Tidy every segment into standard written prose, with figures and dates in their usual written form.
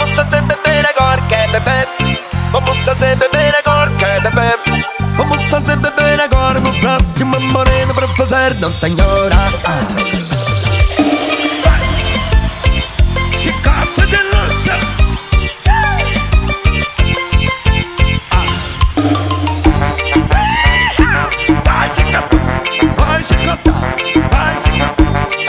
Vamos fazer beber agora, quer beber? Vamos fazer beber agora, quer beber? Vamos fazer beber agora nos braços de uma morena pra fazer, não tem hora. Chicote de luta. Vai chicote, vai chicote, vai chicote.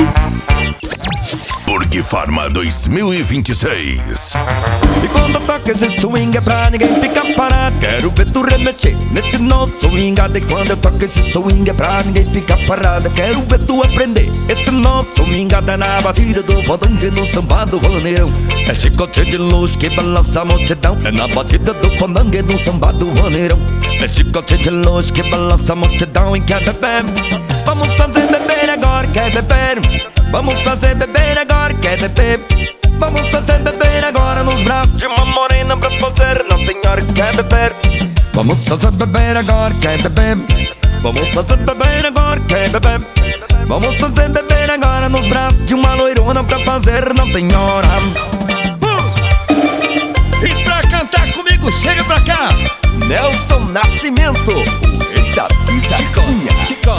Burg Pharma 2026. E quando toca esse swing é pra ninguém ficar parado. Quero ver tu remexer nesse novo swingado. E quando eu toco esse swing é pra ninguém ficar parado. Quero ver tu aprender esse novo swingado. É na batida do fandango e no samba do vaneirão. É chicote de luz que balança a multidão. É na batida do fandango e no samba do vaneirão. É chicote de luz que balança a multidão. E quer beber? Vamos fazer beber agora, quer beber? Vamos fazer beber agora, quer beber? Vamos fazer beber agora nos braços de uma morena pra fazer, não senhora, quer beber? Vamos fazer beber agora, quer beber? Vamos fazer beber agora, quer beber? Vamos fazer beber agora nos braços de uma loirona pra fazer, não tem hora. E pra cantar comigo, chega pra cá, Nelson Nascimento, o rei da pisadinha.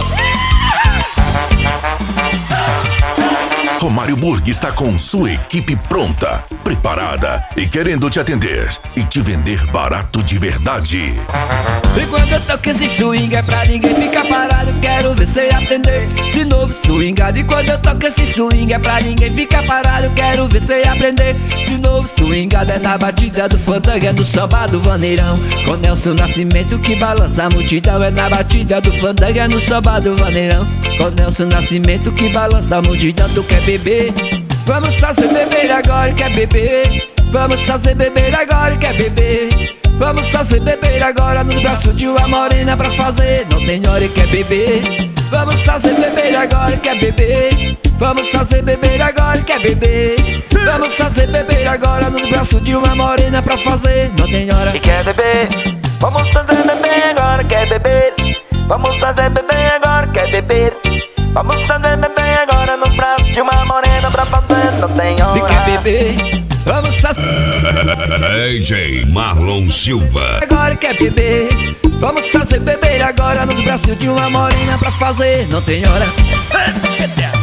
Romário Burg está com sua equipe pronta, preparada e querendo te atender e te vender barato de verdade. E quando eu toco esse swing é pra ninguém ficar parado. Quero ver cê aprender esse novo swingado. E quando eu toco esse swing é pra ninguém ficar parado. Quero ver cê aprender esse novo swingado. É na batida do fandango, é no samba do vaneirão. Com Nelson Nascimento que balança a multidão. É na batida do fandango, é no samba do vaneirão. Com Nelson Nascimento que balança a multidão. Tu quer beber? Vamos fazer beber agora, quer beber? Vamos fazer beber agora, quer beber? Vamos fazer beber agora nos braços de uma morena pra fazer, não tem hora e quer beber? Vamos fazer beber agora, quer beber? Vamos fazer beber agora, quer beber? Vamos fazer beber agora nos braços de uma morena pra fazer, não tem hora e quer beber? Vamos fazer beber agora, quer beber? Vamos fazer beber agora, quer beber? Vamos fazer beber agora nos braços de uma morena pra fazer, não tem hora e quer beber? Vamos fazer DJ Marlon Silva. agora, quer beber? Vamos fazer beber agora nos braços de uma morena pra fazer, não tem hora.